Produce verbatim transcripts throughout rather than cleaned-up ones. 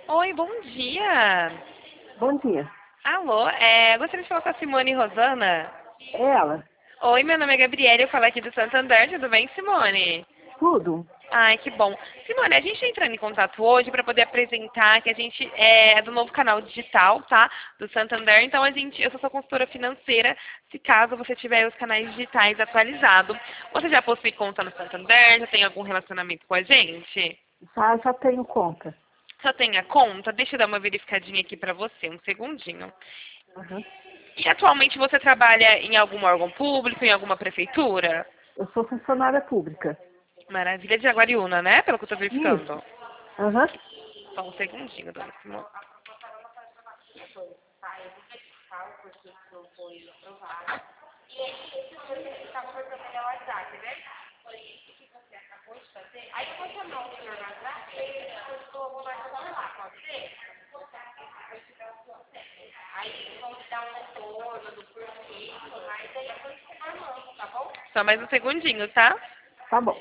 Oi, bom dia. Bom dia. Alô, é, gostaria de falar com a Simone Rosana. É ela? Oi, meu nome é Gabriela, eu falo aqui do Santander, tudo bem, Simone? Tudo? Ai, que bom. Simone, a gente está entrando em contato hoje para poder apresentar que a gente é do novo canal digital, tá? Do Santander. Então, a gente, eu sou sua consultora financeira, se caso você tiver os canais digitais atualizados. Você já possui conta no Santander? Já tem algum relacionamento com a gente? Já, já tenho conta. Só tem a conta? Deixa eu dar uma verificadinha aqui para você, um segundinho. Uhum. E atualmente você trabalha em algum órgão público, em alguma prefeitura? Eu sou funcionária pública. Maravilha, de Jaguariúna, né? Pelo que eu tô Isso. verificando. Uhum. Só um segundinho, dona Simone. Só mais um segundinho, tá? Tá bom.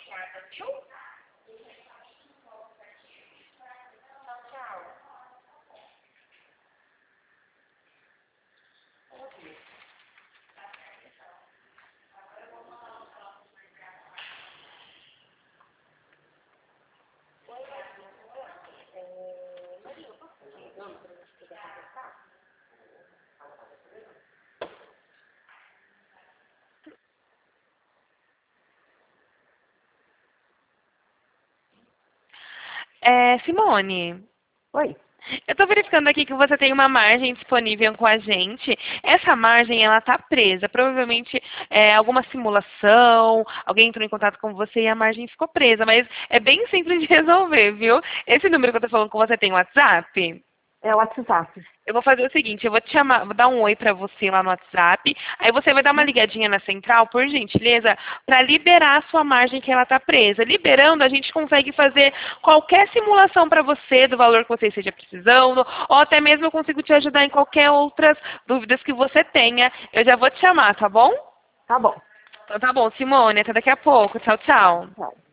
É, Simone, Oi. eu estou verificando aqui que você tem uma margem disponível com a gente. Essa margem, ela está presa. Provavelmente é, alguma simulação, alguém entrou em contato com você e a margem ficou presa. Mas é bem simples de resolver, viu? Esse número que eu estou falando com você tem WhatsApp? É o WhatsApp. Eu vou fazer o seguinte, eu vou te chamar, vou dar um oi pra você lá no WhatsApp, aí você vai dar uma Uhum. ligadinha na central, por gentileza, para liberar a sua margem que ela está presa. Liberando, a gente consegue fazer qualquer simulação para você do valor que você esteja precisando, ou até mesmo eu consigo te ajudar em qualquer outras dúvidas que você tenha. Eu já vou te chamar, tá bom? Tá bom. Então tá bom, Simone, até daqui a pouco. Tchau, tchau. Tchau.